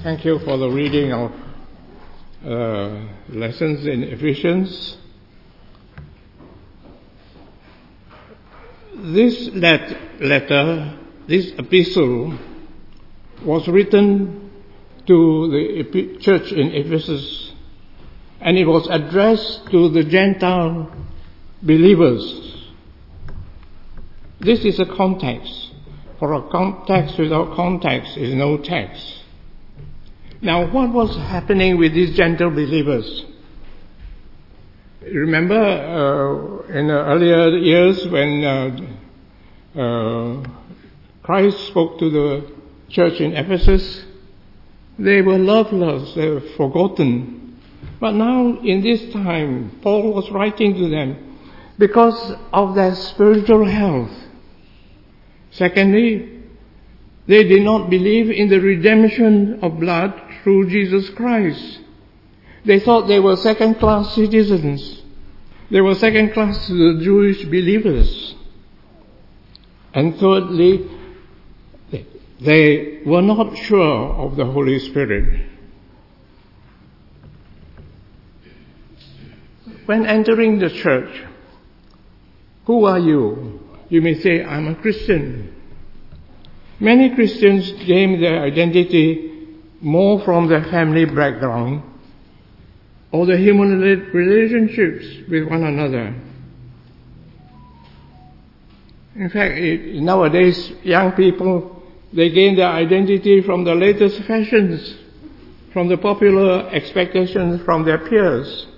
Thank you for the reading of lessons in Ephesians. This letter, this epistle, was written to the church in Ephesus, and it was addressed to the Gentile believers. This is a context. For a context without context is no text. Now, what was happening with these Gentile believers? Remember in the earlier years when Christ spoke to the church in Ephesus, they were loveless, they were forgotten. But now, in this time, Paul was writing to them because of their spiritual health. Secondly, they did not believe in the redemption of blood through Jesus Christ. They thought they were second-class citizens. They were second-class to the Jewish believers. And thirdly, they were not sure of the Holy Spirit. When entering the church, who are you? You may say, I'm a Christian. Many Christians gain their identity more from their family background or the human relationships with one another. In fact, nowadays, young people, they gain their identity from the latest fashions, from the popular expectations from their peers.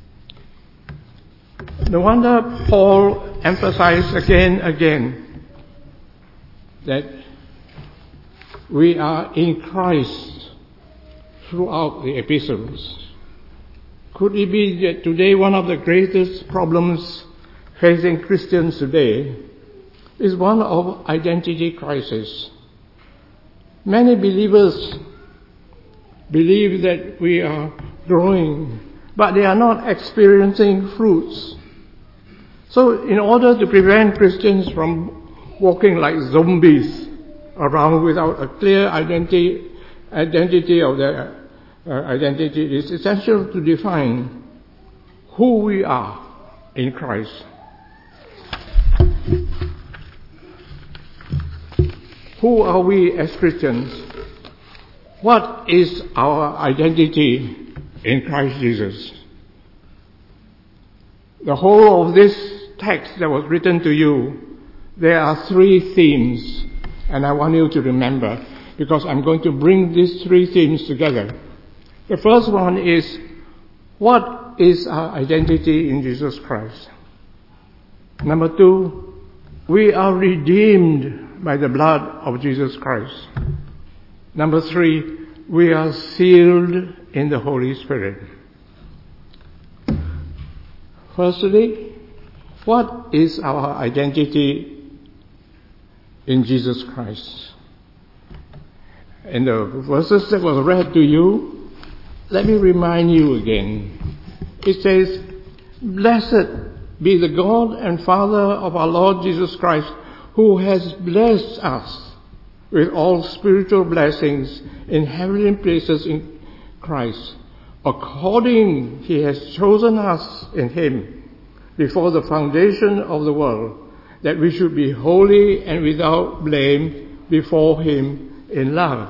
No wonder Paul emphasized again that we are in Christ throughout the epistles. Could it be that today one of the greatest problems facing Christians today is one of identity crisis? Many believers believe that we are growing, but they are not experiencing fruits. So in order to prevent Christians from walking like zombies around without a clear identity of their identity, it is essential to define who we are in Christ. Who are we as Christians? What is our identity in Christ Jesus? The whole of this text that was written to you, there are three themes, and I want you to remember, because I'm going to bring these three themes together. The first one is, what is our identity in Jesus Christ? Number two, we are redeemed by the blood of Jesus Christ. Number three, we are sealed in the Holy Spirit. Firstly, what is our identity in Jesus Christ? In the verses that were read to you, let me remind you again. It says, "Blessed be the God and Father of our Lord Jesus Christ, who has blessed us with all spiritual blessings in heavenly places in Christ. According He has chosen us in Him before the foundation of the world, that we should be holy and without blame before Him in love."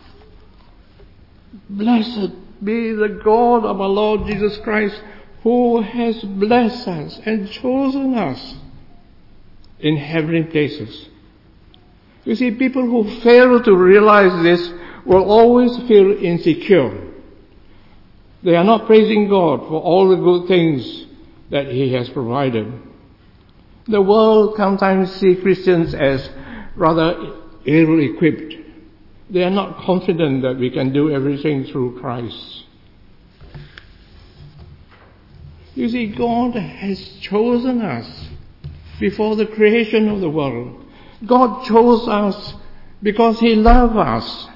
Blessed be the God of our Lord Jesus Christ, who has blessed us and chosen us in heavenly places. You see, people who fail to realize this will always feel insecure. They are not praising God for all the good things that He has provided. The world sometimes sees Christians as rather ill-equipped. They are not confident that we can do everything through Christ. You see, God has chosen us before the creation of the world. God chose us because He loved us.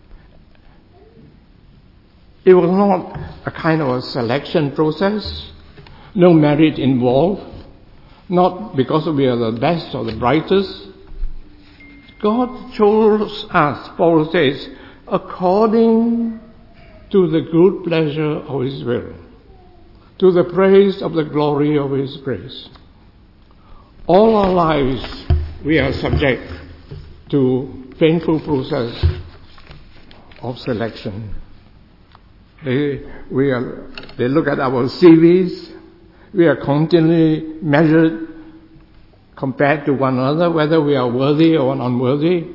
It was not a kind of a selection process, no merit involved, not because we are the best or the brightest. God chose us, Paul says, according to the good pleasure of His will, to the praise of the glory of His grace. All our lives we are subject to painful process of selection. They look at our CVs. We are continually measured, compared to one another, whether we are worthy or unworthy.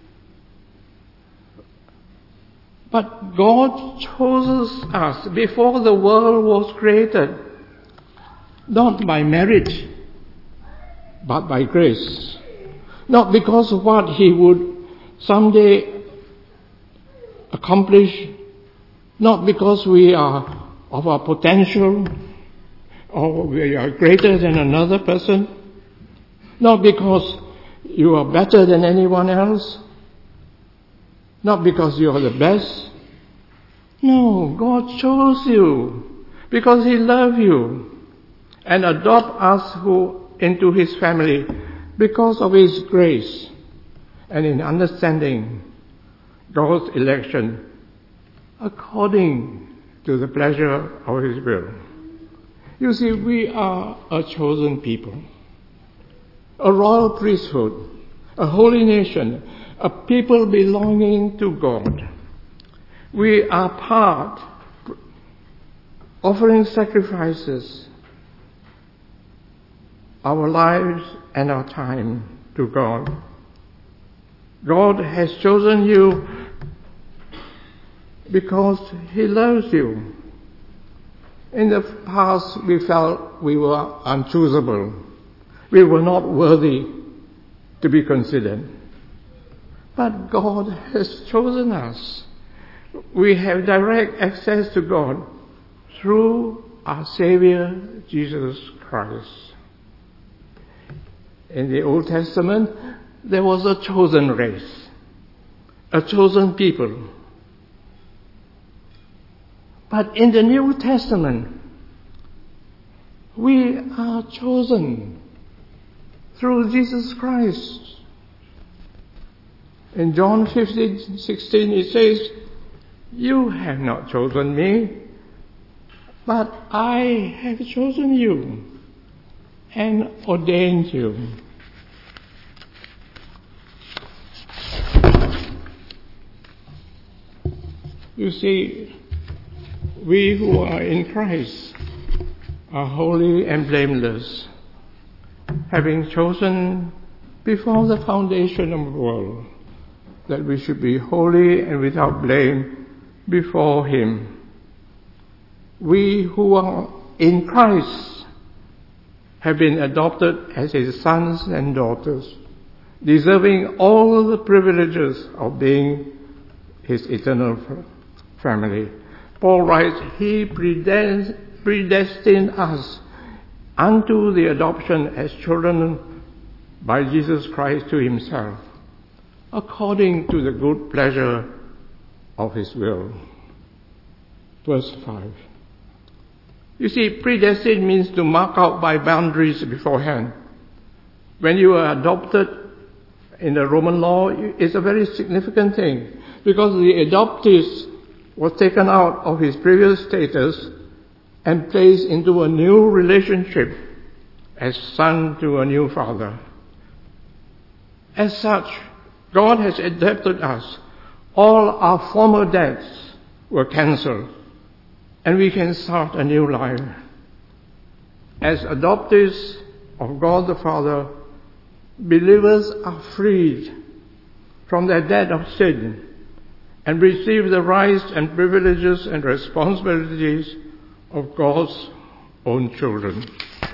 But God chose us before the world was created, not by merit, but by grace. Not because of what He would someday accomplish, not because we are of our potential, or we are greater than another person, not because you are better than anyone else, not because you are the best. No, God chose you because He loves you and adopts us into His family because of His grace and in understanding God's election according to the pleasure of His will. You see, we are a chosen people, a royal priesthood, a holy nation, a people belonging to God. We are part, offering sacrifices, our lives and our time to God. God has chosen you because He loves you. In the past, we felt we were unchoosable. We were not worthy to be considered. But God has chosen us. We have direct access to God through our Savior, Jesus Christ. In the Old Testament, there was a chosen race, a chosen people. But in the New Testament, we are chosen through Jesus Christ. In John 15:16 it says, "You have not chosen me, but I have chosen you and ordained you." You see, we who are in Christ are holy and blameless, having chosen before the foundation of the world that we should be holy and without blame before Him. We who are in Christ have been adopted as His sons and daughters, deserving all the privileges of being His eternal family. Paul writes, He predestined us unto the adoption as children by Jesus Christ to Himself, according to the good pleasure of His will. Verse 5. You see, predestined means to mark out by boundaries beforehand. When you are adopted in the Roman law, it's a very significant thing, because the adoptees was taken out of his previous status and placed into a new relationship as son to a new father. As such, God has adopted us. All our former debts were cancelled, and we can start a new life. As adoptees of God the Father, believers are freed from their debt of sin and receive the rights and privileges and responsibilities of God's own children.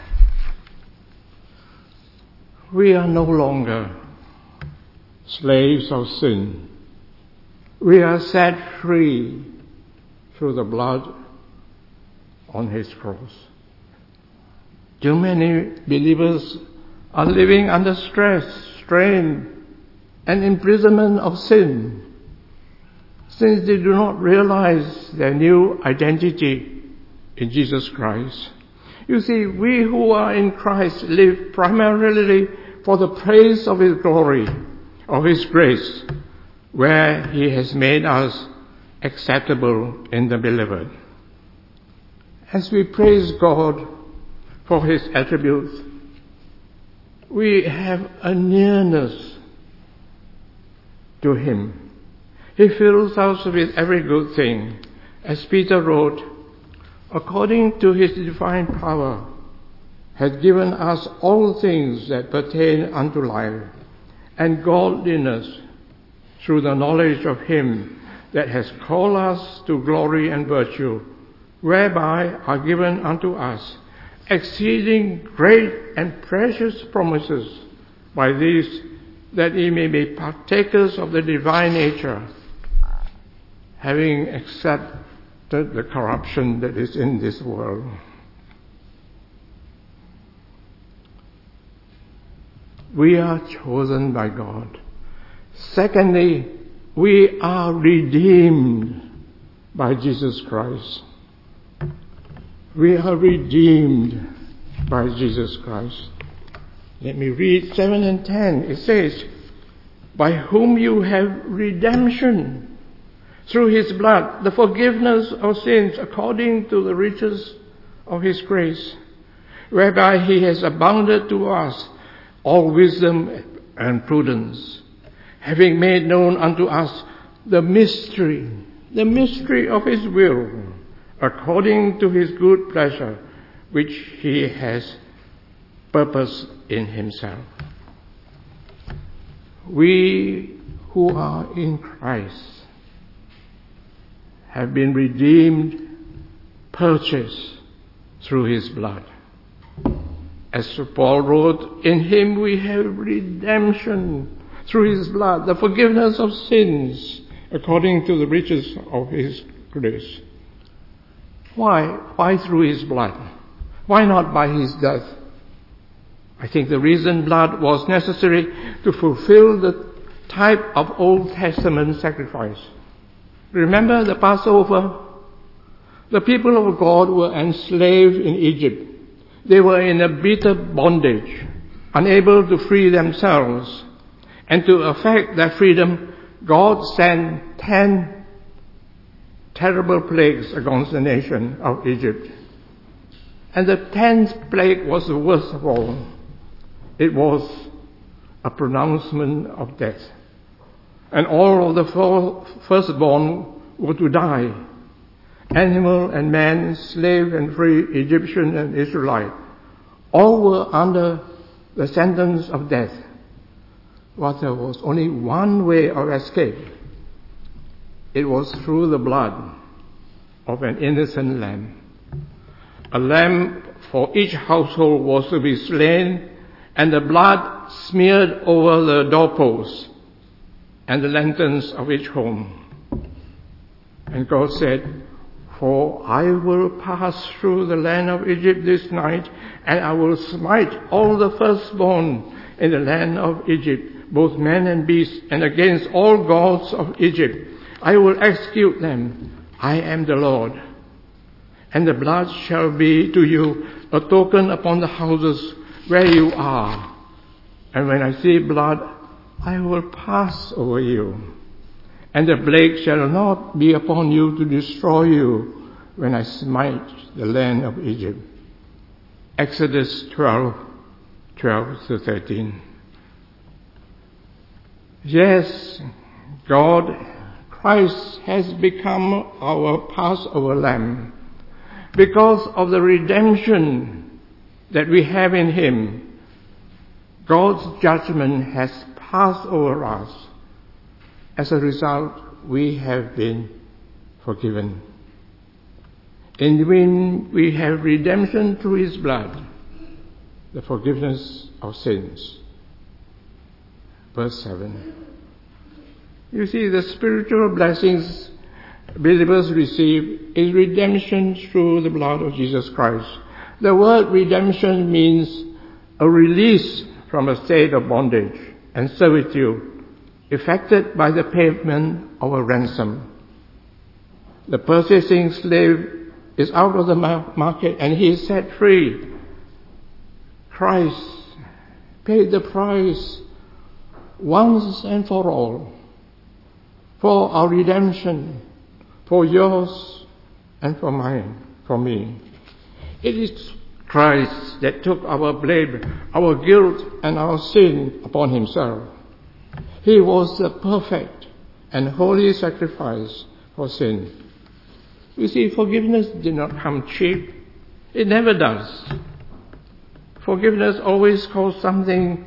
We are no longer slaves of sin. We are set free through the blood on His cross. Too many believers are living under stress, strain, and imprisonment of sin, since they do not realize their new identity in Jesus Christ. You see, we who are in Christ live primarily for the praise of His glory, of His grace, where he has made us acceptable in the Beloved. As we praise God for his attributes, we have a nearness to him. He fills us with every good thing. As Peter wrote, according to his divine power, hath given us all things that pertain unto life and godliness, through the knowledge of him that has called us to glory and virtue, whereby are given unto us exceeding great and precious promises, by these that ye may be partakers of the divine nature, having accepted the corruption that is in this world. We are chosen by God. Secondly, we are redeemed by Jesus Christ. We are redeemed by Jesus Christ. Let me read 7 and 10. It says, by whom you have redemption through his blood, the forgiveness of sins according to the riches of his grace, whereby he has abounded to us all wisdom and prudence, having made known unto us the mystery of his will, according to his good pleasure, which he has purposed in himself. We who are in Christ have been redeemed, purchased through his blood. As Paul wrote, in him we have redemption through his blood, the forgiveness of sins, according to the riches of his grace. Why through his blood? Why not by his death? I think the reason blood was necessary to fulfill the type of Old Testament sacrifice. Remember the Passover? The people of God were enslaved in Egypt. They were in a bitter bondage, unable to free themselves. And to effect their freedom, God sent 10 terrible plagues against the nation of Egypt. And the 10th plague was the worst of all. It was a pronouncement of death. And all of the firstborn were to die. Animal and man, slave and free, Egyptian and Israelite, all were under the sentence of death. But there was only one way of escape. It was through the blood of an innocent lamb. A lamb for each household was to be slain, and the blood smeared over the doorposts and the lanterns of each home. And God said, for I will pass through the land of Egypt this night, and I will smite all the firstborn in the land of Egypt, both man and beast, and against all gods of Egypt I will execute them. I am the Lord. And the blood shall be to you a token upon the houses where you are. And when I see blood, I will pass over you. And the plague shall not be upon you to destroy you when I smite the land of Egypt. Exodus 12:13. Yes, God, Christ has become our Passover lamb. Because of the redemption that we have in him, God's judgment has passed over us. As a result, we have been forgiven. In him we have redemption through his blood, the forgiveness of sins. Verse 7. You see, the spiritual blessings believers receive is redemption through the blood of Jesus Christ. The word redemption means a release from a state of bondage and servitude, effected by the payment of a ransom. The purchasing slave is out of the market and he is set free. Christ paid the price once and for all. for our redemption, for yours and for mine, for me. It is Christ that took our blame, our guilt and our sin upon himself. He was the perfect and holy sacrifice for sin. You see, forgiveness did not come cheap. It never does. Forgiveness always costs somebody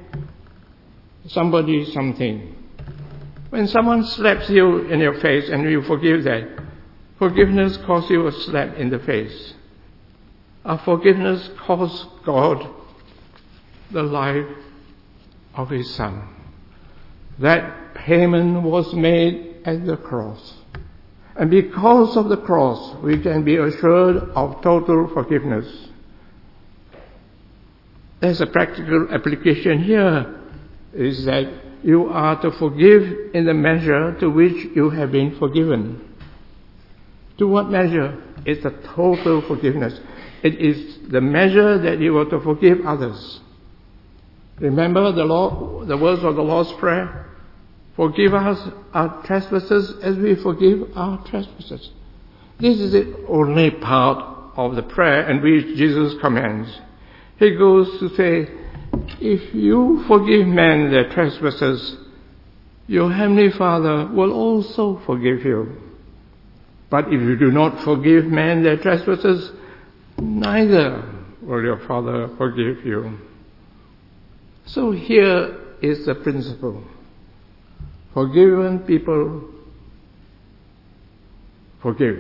something. When someone slaps you in your face and you forgive that, forgiveness costs you a slap in the face. Our forgiveness cost God the life of his Son. That payment was made at the cross. And because of the cross, we can be assured of total forgiveness. There's a practical application here, is that you are to forgive in the measure to which you have been forgiven. To what measure? It's a total forgiveness. It is the measure that you are to forgive others. Remember the words of the Lord's Prayer? Forgive us our trespasses as we forgive our trespasses. This is the only part of the prayer in which Jesus commands. He goes to say, if you forgive men their trespasses, your heavenly Father will also forgive you. But if you do not forgive men their trespasses, neither will your Father forgive you. So here is the principle. Forgiven people forgive.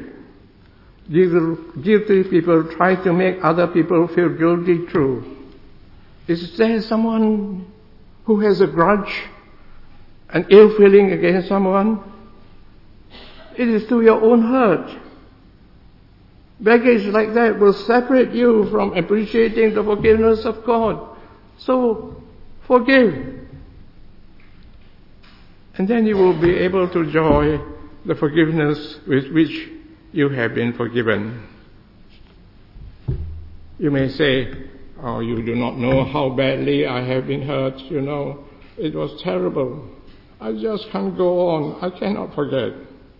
Guilty people try to make other people feel guilty too. Is there someone who has a grudge, an ill feeling against someone? It is to your own hurt. Baggage like that will separate you from appreciating the forgiveness of God. So, forgive. And then you will be able to enjoy the forgiveness with which you have been forgiven. You may say, oh, you do not know how badly I have been hurt, It was terrible. I just can't go on. I cannot forget.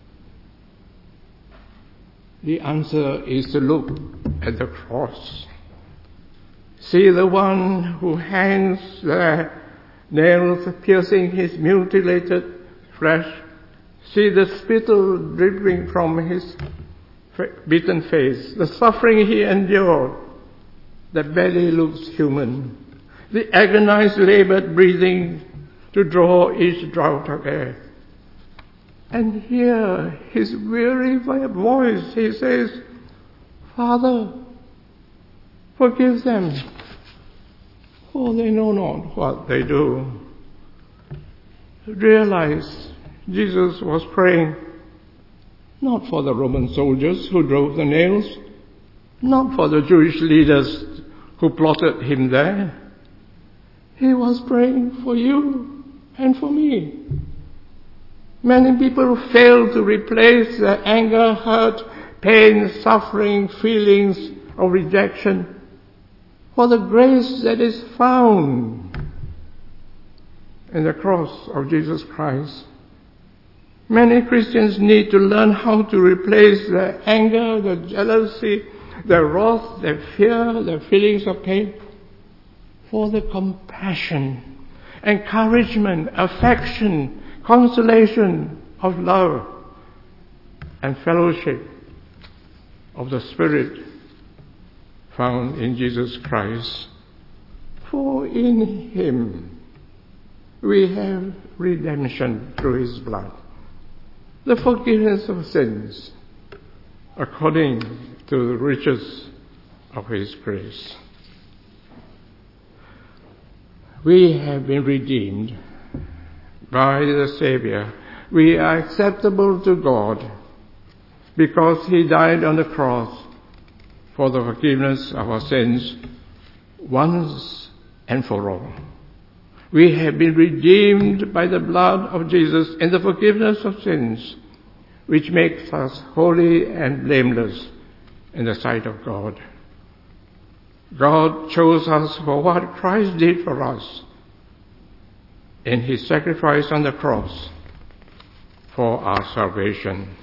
The answer is to look at the cross. See the one who hangs there, nails piercing his mutilated flesh. See the spittle dripping from his beaten face, the suffering he endured that barely looks human, the agonized labored breathing to draw each draught of air. And hear his weary voice. He says, Father, forgive them, for they know not what they do. Realize Jesus was praying not for the Roman soldiers who drove the nails, not for the Jewish leaders who plotted him there. He was praying for you and for me. Many people fail to replace their anger, hurt, pain, suffering, feelings of rejection for the grace that is found in the cross of Jesus Christ. Many Christians need to learn how to replace their anger, their jealousy, their wrath, their fear, their feelings of pain for the compassion, encouragement, affection, consolation of love and fellowship of the Spirit found in Jesus Christ. For in him we have redemption through his blood, the forgiveness of sins, according to the riches of his grace. We have been redeemed by the Savior. We are acceptable to God because he died on the cross for the forgiveness of our sins once and for all. We have been redeemed by the blood of Jesus in the forgiveness of sins, which makes us holy and blameless in the sight of God. God chose us for what Christ did for us in his sacrifice on the cross, for our salvation.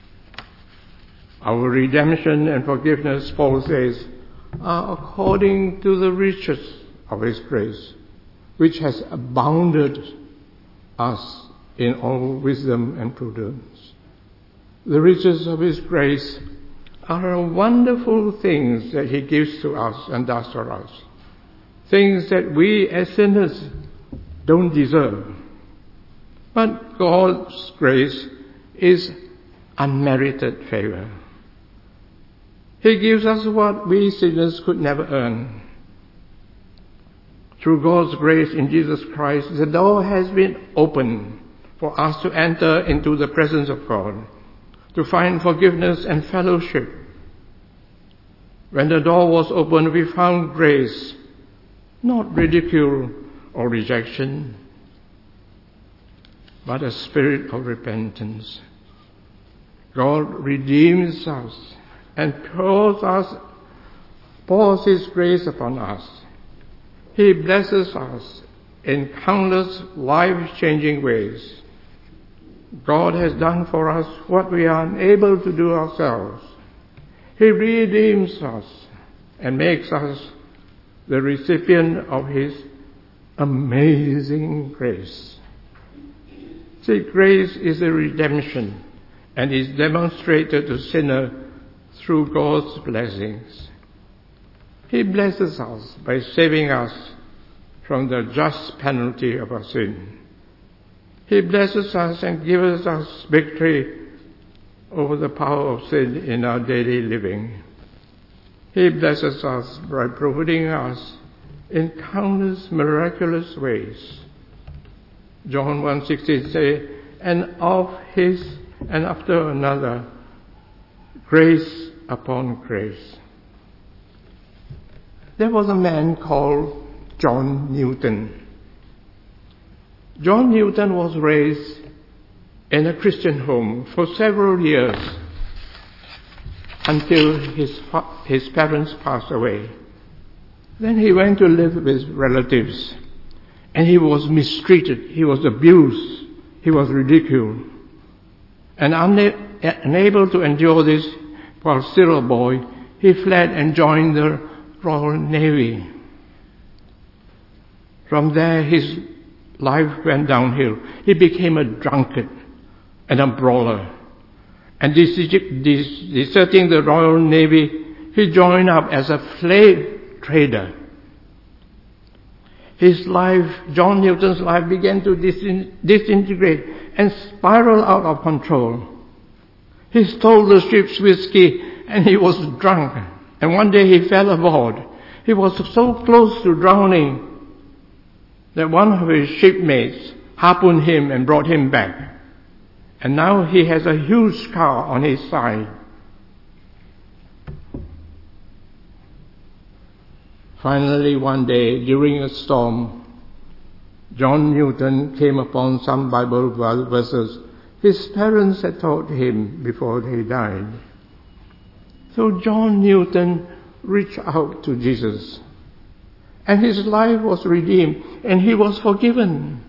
Our redemption and forgiveness, Paul says, are according to the riches of His grace, which has abounded us in all wisdom and prudence. The riches of His grace are wonderful things that He gives to us and does for us, things that we as sinners don't deserve. But God's grace is unmerited favor. He gives us what we sinners could never earn. Through God's grace in Jesus Christ, the door has been opened for us to enter into the presence of God, to find forgiveness and fellowship. When the door was opened, we found grace, not ridicule or rejection, but a spirit of repentance. God redeems us and pours His grace upon us. He blesses us in countless life-changing ways. God has done for us what we are unable to do ourselves. He redeems us and makes us the recipient of His amazing grace. See, grace is a redemption and is demonstrated to sinner through God's blessings. He blesses us by saving us from the just penalty of our sin. He blesses us and gives us victory over the power of sin in our daily living. He blesses us by providing us in countless miraculous ways. John 1:16 says, and of His and after another, grace upon grace. There was a man called John Newton. John Newton was raised in a Christian home for several years until his parents passed away. Then he went to live with relatives, and he was mistreated, he was abused, he was ridiculed. And unable to endure this while still a boy, he fled and joined the Royal Navy. From there, his life went downhill. He became a drunkard and a brawler. And deserting the Royal Navy, he joined up as a slave trader. His life, John Newton's life, began to disintegrate and spiral out of control. He stole the ship's whiskey and he was drunk. And one day he fell aboard. He was so close to drowning that one of his shipmates harpooned him and brought him back. And now he has a huge scar on his side. Finally, one day, during a storm, John Newton came upon some Bible verses his parents had taught him before he died. So John Newton reached out to Jesus, and his life was redeemed, and he was forgiven.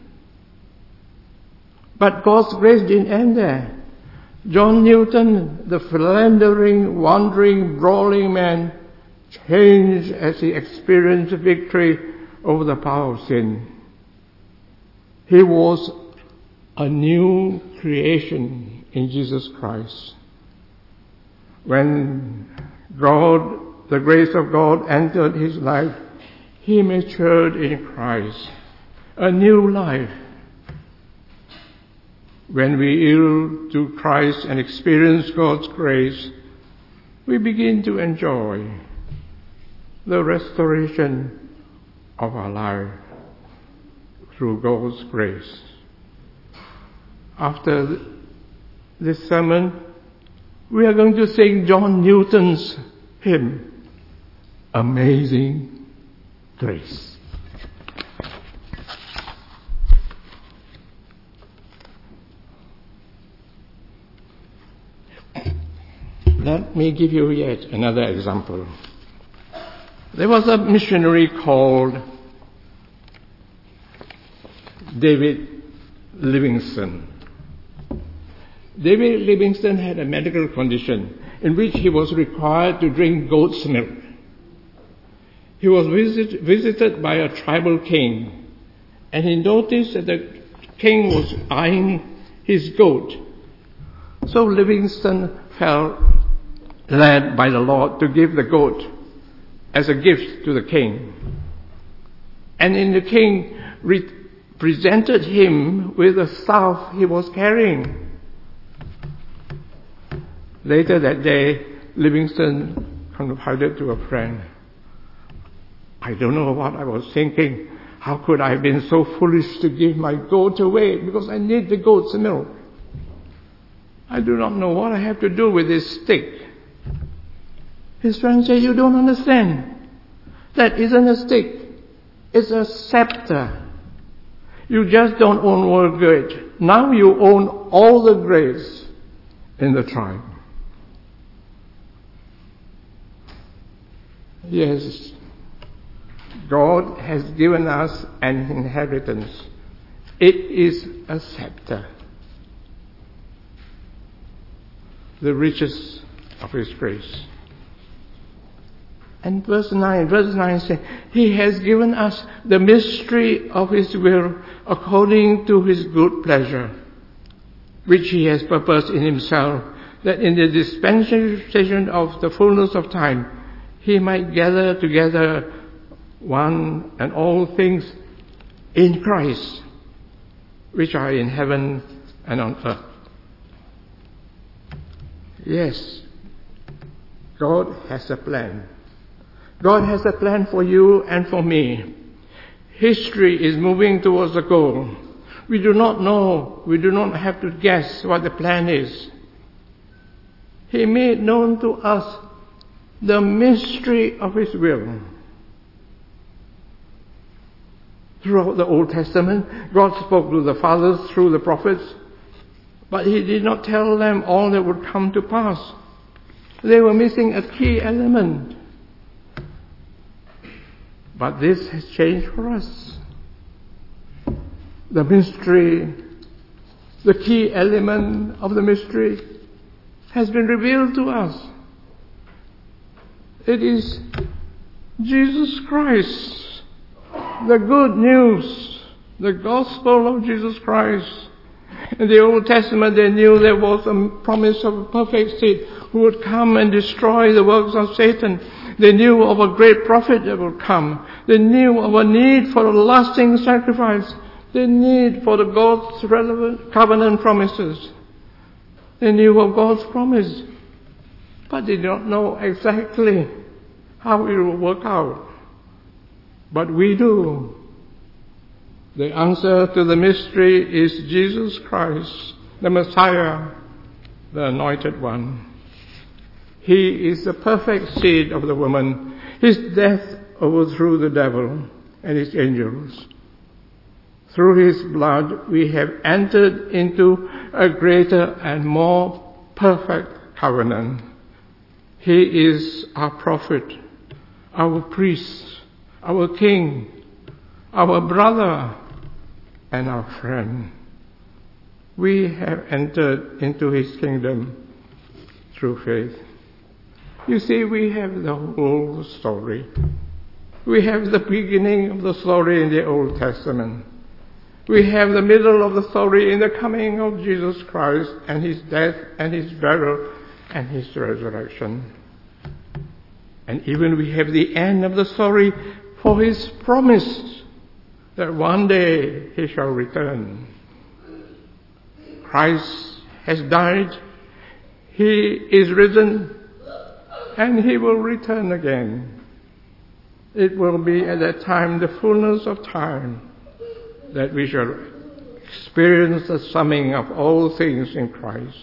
But God's grace didn't end there. John Newton, the philandering, wandering, brawling man, changed as he experienced victory over the power of sin. He was a new creation in Jesus Christ. When the grace of God entered his life, he matured in Christ, a new life. When we yield to Christ and experience God's grace, we begin to enjoy the restoration of our life through God's grace. After this sermon, we are going to sing John Newton's hymn, Amazing Grace. Let me give you yet another example. There was a missionary called David Livingstone. David Livingstone had a medical condition in which he was required to drink goat's milk. He was visited by a tribal king, and he noticed that the king was eyeing his goat. So Livingstone felt led by the Lord to give the goat as a gift to the king. And then the king presented him with a staff he was carrying. Later that day, Livingstone confided to a friend, "I don't know what I was thinking. How could I have been so foolish to give my goat away because I need the goat's milk? I do not know what I have to do with this stick." His friend said, "You don't understand. That isn't a stick. It's a scepter. You just don't own one grade. Now you own all the grades in the tribe." Yes, God has given us an inheritance. It is a scepter, the riches of His grace. And verse 9 says, He has given us the mystery of His will according to His good pleasure, which He has purposed in Himself, that in the dispensation of the fullness of time, He might gather together one and all things in Christ, which are in heaven and on earth. Yes, God has a plan. God has a plan for you and for me. History is moving towards a goal. We do not know, we do not have to guess what the plan is. He made known to us the mystery of His will. Throughout the Old Testament, God spoke to the fathers through the prophets, but He did not tell them all that would come to pass. They were missing a key element. But this has changed for us. The mystery, the key element of the mystery has been revealed to us. It is Jesus Christ, the good news, the gospel of Jesus Christ. In the Old Testament, they knew there was a promise of a perfect seed who would come and destroy the works of Satan. They knew of a great prophet that would come. They knew of a need for a lasting sacrifice. They need for the God's relevant covenant promises. They knew of God's promise, but they don't know exactly how it will work out. But we do. The answer to the mystery is Jesus Christ, the Messiah, the Anointed One. He is the perfect seed of the woman. His death overthrew the devil and his angels. Through His blood we have entered into a greater and more perfect covenant. He is our prophet, our priest, our king, our brother, and our friend. We have entered into His kingdom through faith. You see, we have the whole story. We have the beginning of the story in the Old Testament. We have the middle of the story in the coming of Jesus Christ and His death and His burial and His resurrection. And even we have the end of the story for His promise that one day He shall return. Christ has died. He is risen. And He will return again. It will be at that time, the fullness of time, that we shall experience the summing of all things in Christ.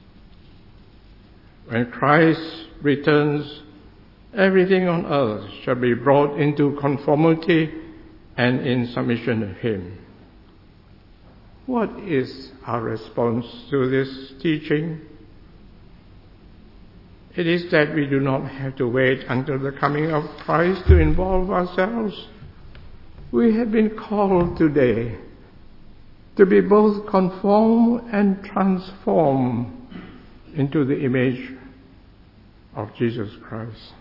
When Christ returns, everything on earth shall be brought into conformity and in submission to Him. What is our response to this teaching? It is that we do not have to wait until the coming of Christ to involve ourselves. We have been called today to be both conformed and transformed into the image of Jesus Christ.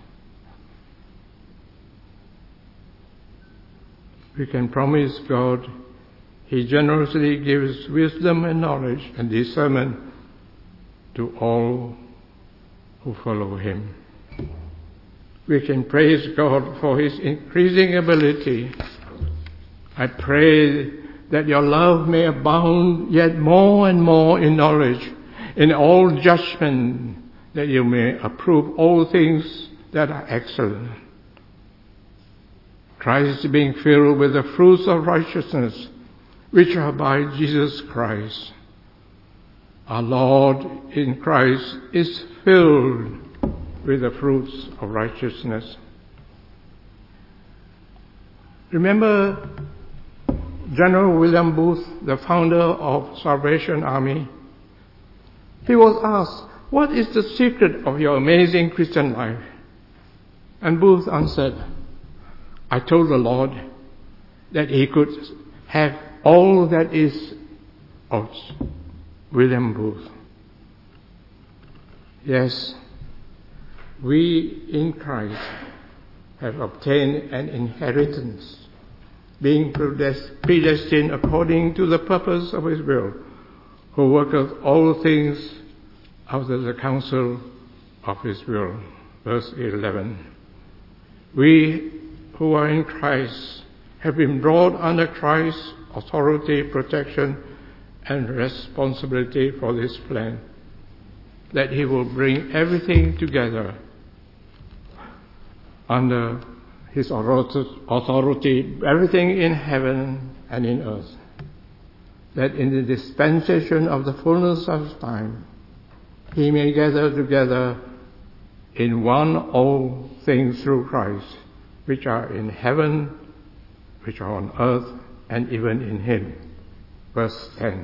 We can promise God He generously gives wisdom and knowledge and discernment to all who follow Him. We can praise God for His increasing ability. I pray that your love may abound yet more and more in knowledge, in all judgment, that you may approve all things that are excellent. Christ being filled with the fruits of righteousness, which are by Jesus Christ. Our Lord in Christ is filled with the fruits of righteousness. Remember General William Booth, the founder of Salvation Army? He was asked, "What is the secret of your amazing Christian life?" And Booth answered, "I told the Lord that He could have all that is of William Booth." Yes, we in Christ have obtained an inheritance, being predestined according to the purpose of His will, who worketh all things after the counsel of His will. Verse 11. We who are in Christ have been brought under Christ's authority, protection, and responsibility for this plan, that He will bring everything together under His authority, everything in heaven and in earth, that in the dispensation of the fullness of time, He may gather together in one all things through Christ, which are in heaven, which are on earth, and even in Him. Verse 10.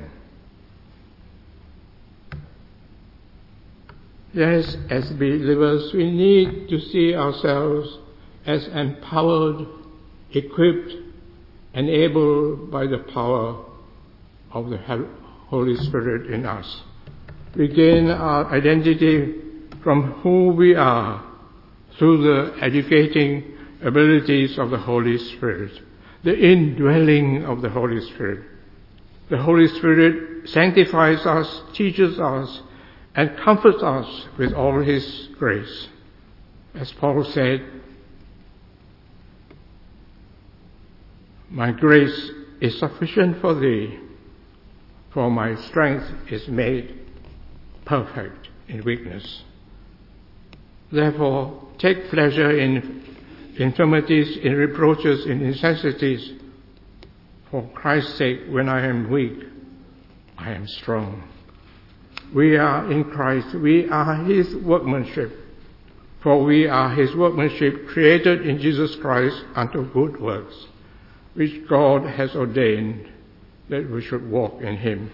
Yes, as believers, we need to see ourselves as empowered, equipped, enabled by the power of the Holy Spirit in us. We gain our identity from who we are through the educating abilities of the Holy Spirit, the indwelling of the Holy Spirit. The Holy Spirit sanctifies us, teaches us, and comforts us with all His grace. As Paul said, "My grace is sufficient for thee, for my strength is made perfect in weakness. Therefore, take pleasure in infirmities, in reproaches, in necessities. For Christ's sake, when I am weak, I am strong." We are in Christ. We are His workmanship. For we are His workmanship, created in Jesus Christ unto good works, which God has ordained that we should walk in Him.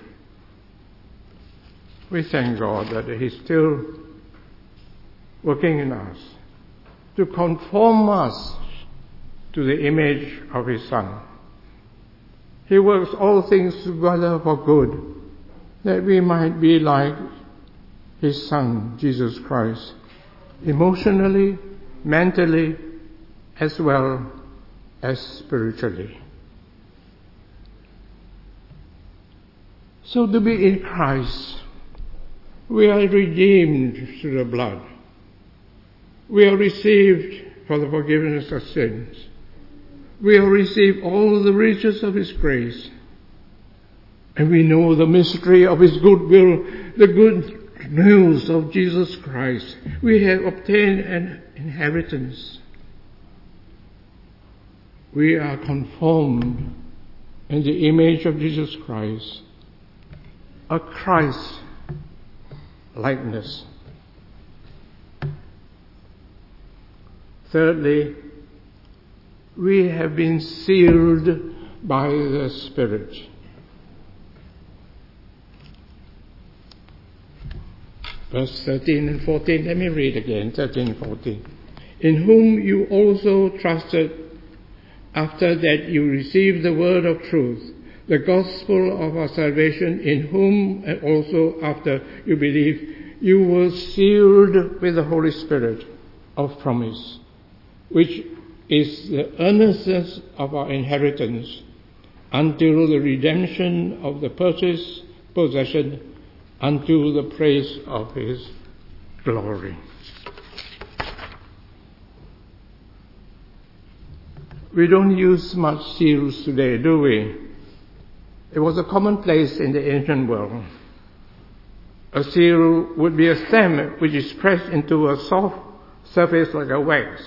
We thank God that He's still working in us to conform us to the image of His Son. He works all things together for good, that we might be like His Son, Jesus Christ, emotionally, mentally, as well as spiritually. So to be in Christ, we are redeemed through the blood. We are received for the forgiveness of sins. We have received all the riches of His grace. And we know the mystery of His goodwill, the good news of Jesus Christ. We have obtained an inheritance. We are conformed in the image of Jesus Christ, a Christ likeness. Thirdly, we have been sealed by the Spirit. Verse 13 and 14, let me read again, 13 and 14. "In whom you also trusted, after that you received the word of truth, the gospel of our salvation, in whom and also after you believe, you were sealed with the Holy Spirit of promise, which is the earnestness of our inheritance until the redemption of the purchased possession, unto the praise of His glory. We don't use much seals today, do we? It was a commonplace in the ancient world. A seal would be a stamp which is pressed into a soft surface like a wax.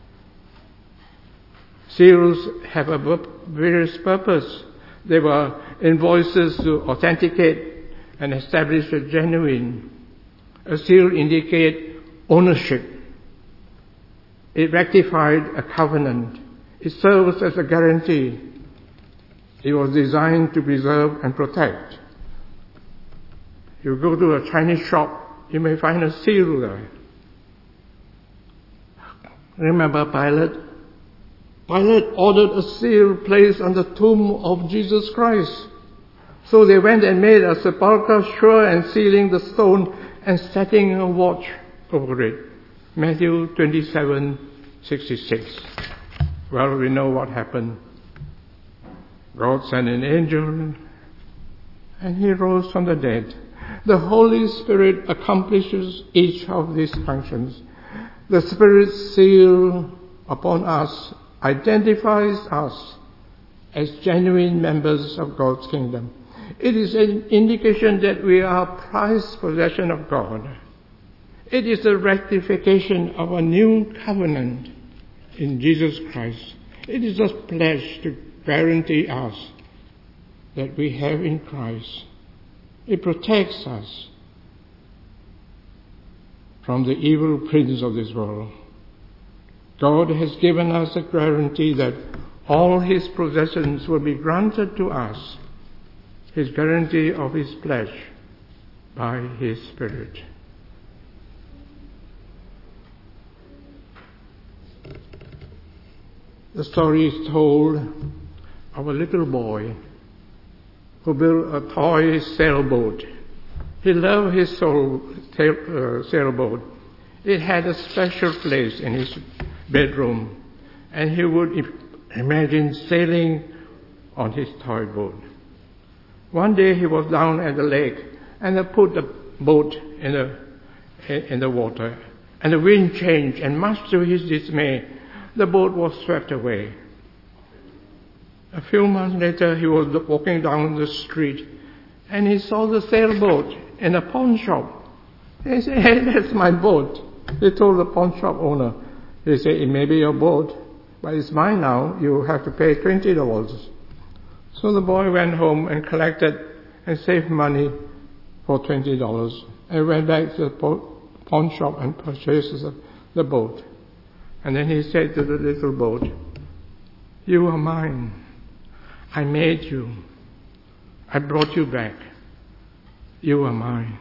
Seals have a various purpose. They were invoices to authenticate and establish a genuine. A seal indicates ownership. It ratified a covenant. It serves as a guarantee. It was designed to preserve and protect. You go to a Chinese shop, you may find a seal there. Remember Pilate? Pilate ordered a seal placed on the tomb of Jesus Christ. So they went and made a sepulchre, sure and sealing the stone and setting a watch over it. Matthew 27:66. Well, we know what happened. God sent an angel and He rose from the dead. The Holy Spirit accomplishes each of these functions. The Spirit's seal upon us identifies us as genuine members of God's kingdom. It is an indication that we are prized possession of God. It is a ratification of a new covenant in Jesus Christ. It is a pledge to guarantee us that we have in Christ. It protects us from the evil prince of this world. God has given us a guarantee that all His possessions will be granted to us. His guarantee of His pledge by His Spirit. The story is told of a little boy who built a toy sailboat. He loved his sailboat. It had a special place in his bedroom, and he would imagine sailing on his toy boat. One day he was down at the lake, and they put the boat in the water, and the wind changed, and much to his dismay, the boat was swept away. A few months later, he was walking down the street, and he saw the sailboat in a pawn shop. He said, "Hey, that's my boat." He told the pawn shop owner. He said, "It may be your boat, but it's mine now. You have to pay $20. So the boy went home and collected and saved money for $20 and went back to the pawn shop and purchased the boat. And then he said to the little boat, "You are mine. I made you. I brought you back. You are mine."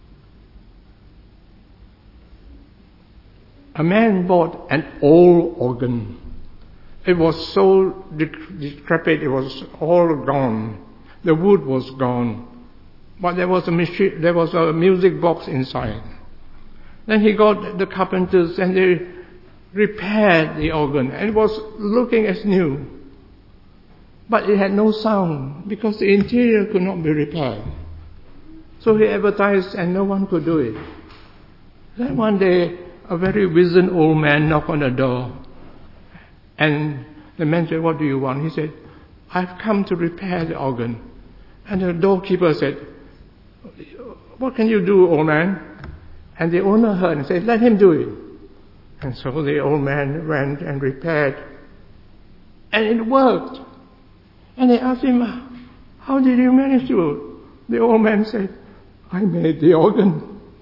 A man bought an old organ. It was so decrepit, it was all gone. The wood was gone. But there was a music box inside. Then he got the carpenters and they repaired the organ, and it was looking as new. But it had no sound because the interior could not be repaired. So he advertised and no one could do it. Then one day, a very wizened old man knocked on the door. And the man said, "What do you want?" He said, "I've come to repair the organ." And the doorkeeper said, "What can you do, old man?" And the owner heard and said, "Let him do it." And so the old man went and repaired. And it worked. And they asked him, "How did you manage to?" The old man said, "I made the organ."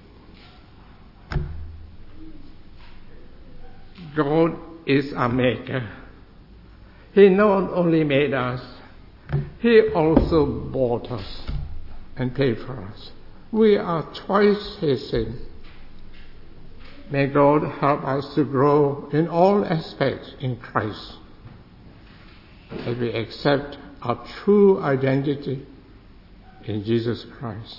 God is our maker. He not only made us, He also bought us and paid for us. We are twice His sin. May God help us to grow in all aspects in Christ as we accept our true identity in Jesus Christ.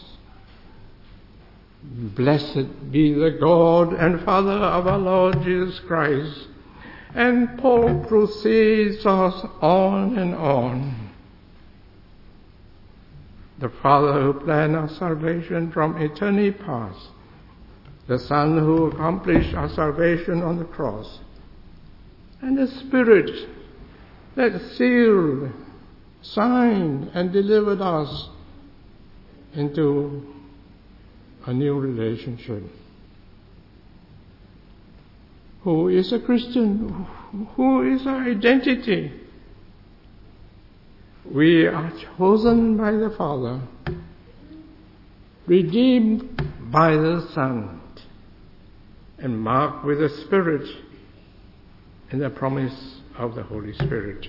Blessed be the God and Father of our Lord Jesus Christ. And Paul proceeds us on and on. The Father who planned our salvation from eternity past, the Son who accomplished our salvation on the cross, and the Spirit that sealed, signed, and delivered us into a new relationship. Who is a Christian? Who is our identity? We are chosen by the Father, redeemed by the Son, and marked with the Spirit and the promise of the Holy Spirit.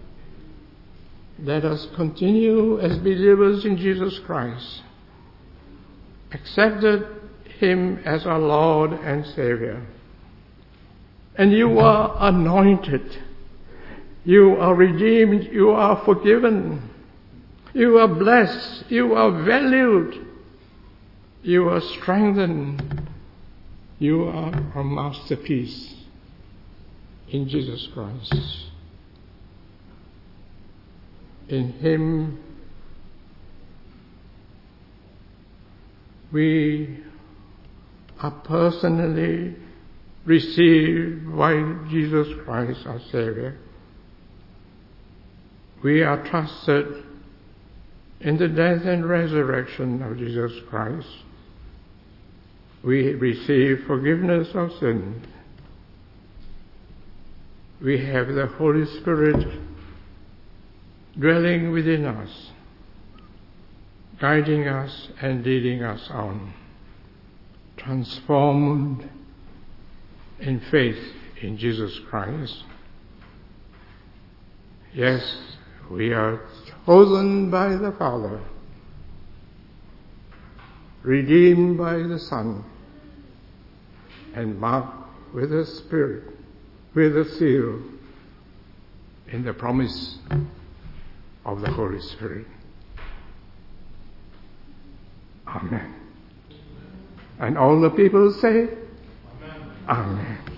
Let us continue as believers in Jesus Christ, accepted Him as our Lord and Savior. And you are anointed. You are redeemed. You are forgiven. You are blessed. You are valued. You are strengthened. You are a masterpiece in Jesus Christ. In Him we are personally received by Jesus Christ our Savior. We are trusted in the death and resurrection of Jesus Christ. We receive forgiveness of sin. We have the Holy Spirit dwelling within us, guiding us and leading us on, transformed in faith in Jesus Christ. Yes, we are chosen by the Father, redeemed by the Son, and marked with the Spirit, with the seal, in the promise of the Holy Spirit. Amen. And all the people say, Amen. Amen.